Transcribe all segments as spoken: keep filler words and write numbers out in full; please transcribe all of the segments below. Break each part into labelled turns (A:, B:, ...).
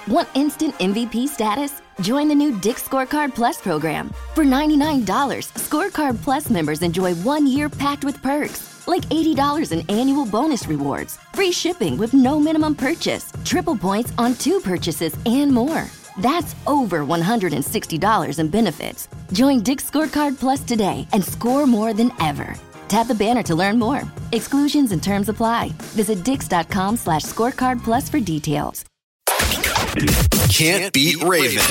A: Want instant M V P status? Join the new Dick's Scorecard Plus program. For ninety-nine dollars, Scorecard Plus members enjoy one year packed with perks, like eighty dollars in annual bonus rewards, free shipping with no minimum purchase, triple points on two purchases, and more. That's over one hundred sixty dollars in benefits. Join Dick's Scorecard Plus today and score more than ever. Tap the banner to learn more. Exclusions and terms apply. Visit dix.com slash scorecard plus for details.
B: Can't Beat Raven.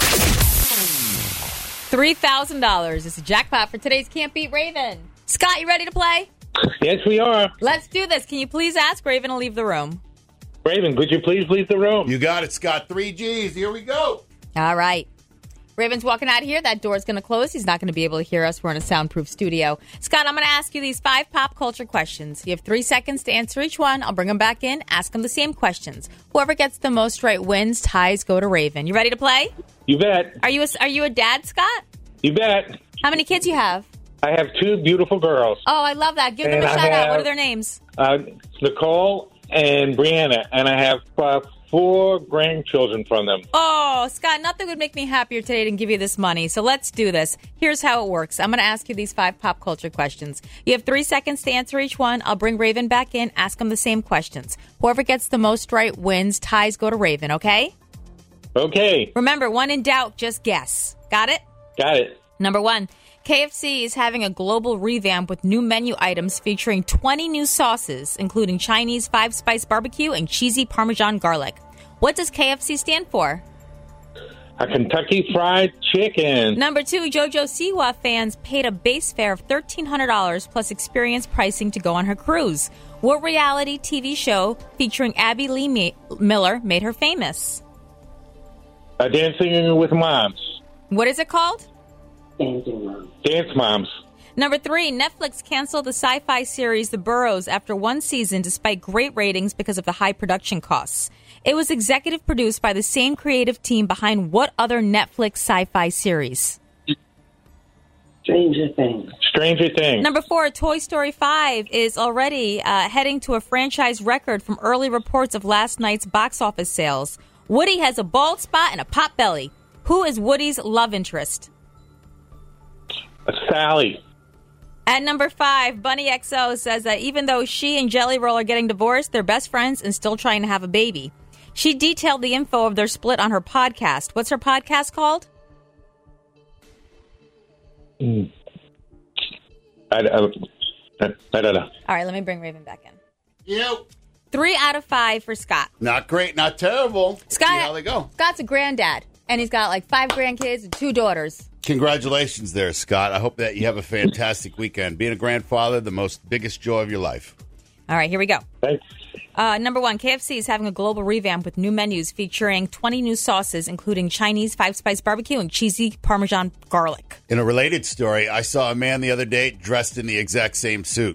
C: three thousand dollars is a jackpot for today's Can't Beat Raven. Scott, you ready to play?
D: Yes, we are.
C: Let's do this. Can you please ask Raven to leave the room?
D: Raven, could you please leave the room?
E: You got it, Scott. Three G's. Here we go.
C: All right. Raven's walking out of here. That door's going to close. He's not going to be able to hear us. We're in a soundproof studio. Scott, I'm going to ask you these five pop culture questions. You have three seconds to answer each one. I'll bring them back in, ask them the same questions. Whoever gets the most right wins. Ties go to Raven. You ready to play?
D: You bet.
C: Are you a, are you a dad, Scott?
D: You bet.
C: How many kids you have?
D: I have two beautiful girls.
C: Oh, I love that. Give them
D: And
C: a
D: I
C: shout out.
D: have-
C: What are their names?
D: Uh, Nicole and Brianna, and I have uh, four grandchildren from them.
C: Oh, Scott, nothing would make me happier today than give you this money. So let's do this. Here's how it works. I'm going to ask you these five pop culture questions. You have three seconds to answer each one. I'll bring Raven back in, ask him the same questions. Whoever gets the most right wins. Ties go to Raven, okay?
D: Okay.
C: Remember, when in doubt, just guess. Got it?
D: Got it.
C: Number one, K F C is having a global revamp with new menu items featuring twenty new sauces, including Chinese five-spice barbecue and cheesy Parmesan garlic. What does K F C stand for?
D: A Kentucky Fried Chicken.
C: Number two, JoJo Siwa fans paid a base fare of thirteen hundred dollars plus experience pricing to go on her cruise. What reality T V show featuring Abby Lee Ma- Miller made her famous?
D: Uh, Dancing with Moms.
C: What is it called?
D: Dance Moms.
C: Number three, Netflix canceled the sci-fi series The Burrows after one season despite great ratings because of the high production costs. It was executive produced by the same creative team behind what other Netflix sci-fi series?
F: Stranger Things.
D: Stranger Things.
C: Number four, Toy Story five is already uh, heading to a franchise record from early reports of last night's box office sales. Woody has a bald spot and a pot belly. Who is Woody's love interest?
D: Uh, Sally.
C: At number five, Bunny X O says that even though she and Jelly Roll are getting divorced, they're best friends and still trying to have a baby. She detailed the info of their split on her podcast. What's her podcast called?
D: Mm. I, I, I don't know.
C: All right, let me bring Raven back in.
E: You.
C: Three out of five for Scott.
E: Not great, not terrible.
C: Scott,
E: See how they go.
C: Scott's a granddad, and he's got like five grandkids and two daughters.
E: Congratulations there, Scott. I hope that you have a fantastic weekend. Being a grandfather, the most biggest joy of your life.
C: All right, here we go.
D: Thanks.
C: Uh, number one, K F C is having a global revamp with new menus featuring twenty new sauces, including Chinese five-spice barbecue and cheesy Parmesan garlic.
E: In a related story, I saw a man the other day dressed in the exact same suit.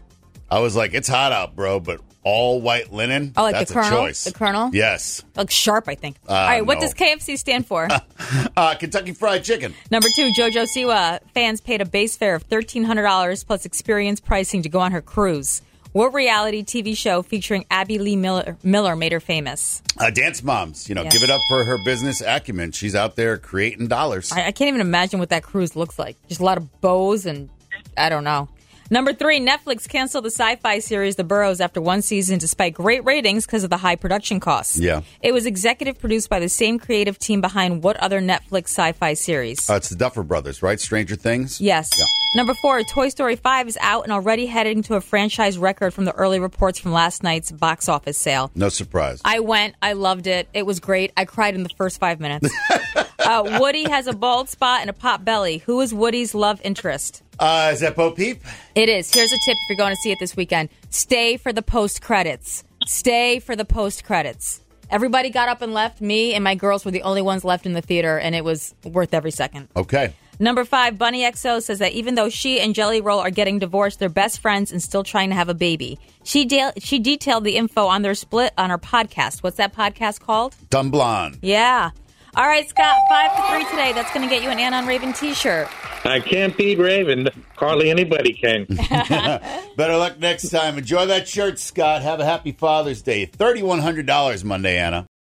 E: I was like, it's hot out, bro, but all white linen?
C: Oh, like
E: That's
C: the Colonel?
E: a choice.
C: The Colonel?
E: Yes.
C: Looks sharp, I think.
E: Uh,
C: All right, what
E: no.
C: does K F C stand for?
E: uh, Kentucky Fried Chicken.
C: Number two, JoJo Siwa fans paid a base fare of thirteen hundred dollars plus experience pricing to go on her cruise. What reality T V show featuring Abby Lee Miller, Miller made her famous?
E: Uh, Dance Moms. You know,
C: Yes.
E: give it up for her business acumen. She's out there creating dollars.
C: I, I can't even imagine what that cruise looks like. Just a lot of bows and I don't know. Number three, Netflix canceled the sci-fi series The Burrows after one season despite great ratings because of the high production costs.
E: Yeah.
C: It was executive produced by the same creative team behind what other Netflix sci-fi series?
E: Uh, it's the Duffer Brothers, right? Stranger Things?
C: Yes.
E: Yeah.
C: Number four, Toy Story five is out and already heading to a franchise record from the early reports from last night's box office sale.
E: No surprise.
C: I went. I loved it. It was great. I cried in the first five minutes. uh, Woody has a bald spot and a pot belly. Who is Woody's love interest?
E: Uh, is that Bo Peep?
C: It is. Here's a tip if you're going to see it this weekend. Stay for the post credits. Stay for the post credits. Everybody got up and left. Me and my girls were the only ones left in the theater, and it was worth every second.
E: Okay.
C: Number five, Bunny X O says that even though she and Jelly Roll are getting divorced, they're best friends and still trying to have a baby. She de- she detailed the info on their split on her podcast. What's that podcast called?
E: Dumb Blonde.
C: Yeah. All right, Scott, five to three today. That's going to get you an Ann on Raven t-shirt.
D: I can't beat Raven. Hardly anybody can.
E: Better luck next time. Enjoy that shirt, Scott. Have a happy Father's Day. three thousand one hundred dollars Monday, Anna.